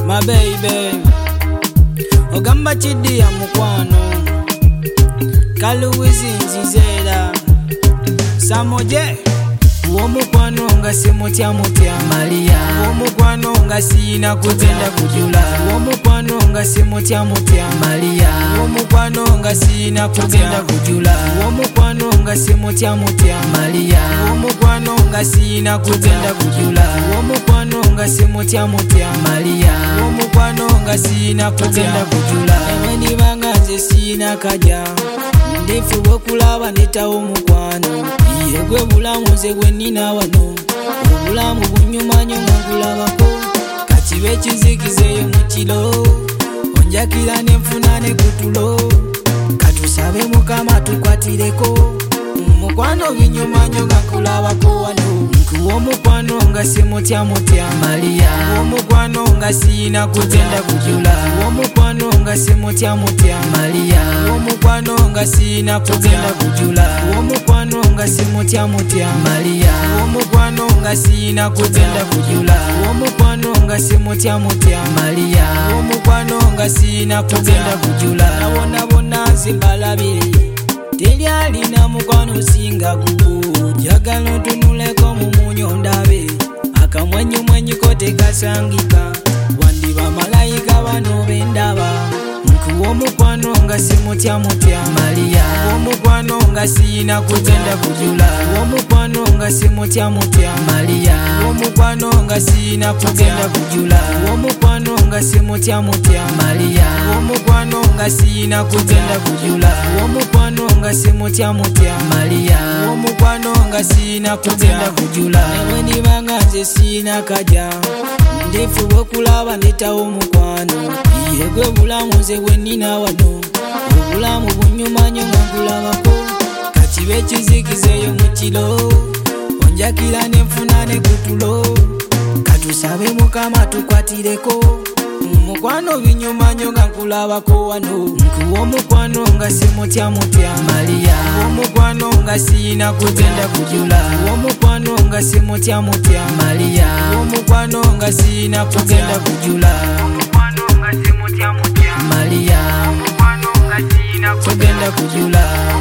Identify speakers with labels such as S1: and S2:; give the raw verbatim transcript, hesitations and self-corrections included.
S1: my baby. Ogamba chidi ya mukwano Kaluwizi nzizera Samoje uwo mukwano nga simutya mutya Maria uwo mukwano nga sina kutenda kujula uwo mukwano nga simutya mutya Maria uwo mukwano nga sina kutenda kujula uwo mukwano nga simutya mutya Maria uwo mukwano nga sina kutenda kujula uwo mukwano nga simutya mutya Maria uwo mukwano nga sina kutenda kujula ewe nibanga nze sina kaja ndefu bwekulaba netawo mukwano yegwe bulamu nze gwe nina wano obulamu bunyumanyo ngulabako kakibe kizikizeyo mu kiro onjakira nenfuna ne kutulo katusabe mukama tukwatireko mukwano binyumanyo ngakulabako wano nkuwo mukwano nga simutya mutya Maria uwo mukwano nga sina kutenda kujula uwo mukwano nga simutya mutya Maria uwo mukwano nga sina kutenda kujula uwo mukwano nga simutya mutya Maria uwo mukwano nga sina kutenda kujula uwo mukwano nga simutya mutya Maria uwo mukwano nga sina kutenda kujula nabona bona zimbalabire teri alina mukwano singa gugu jagala otunuleko mu munyo ndabe akamwenyu mwenyuko tekasangika wandiba malayika bano bendaba nkuwo mukwano nga simutya mutya Maria uwo mukwano nga sina kutenda kujula uwo mukwano nga simutya mutya Maria uwo mukwano nga sina kutenda kujula uwo mukwano nga simutya mutya Maria uwo mukwano nga sina kutenda kujula uwo mukwano nga simutya mutya Maria uwo mukwano nga sina kutenda kujula ewe nibanga nze sina kaja ndefu bwekulaba netawo mukwano yegwe bulamu nze gwe nina wano obulamu bunyumanyo nga nkulabako kakibe kizikizeyo mu kiro onjakira nenfuna ne kutulo katusabe mukama tukwatireko mukwano binyumanyo nga nkulabako wano nkuwo mukwano nga simutya mutya Maria uwo mukwano nga sina kutenda kujula uwo mukwano nga simutya mutya Maria uwo mukwano nga sina kutenda kujula uwo mukwano nga simutya mutya Maria uwo mukwano nga sina kutenda kujula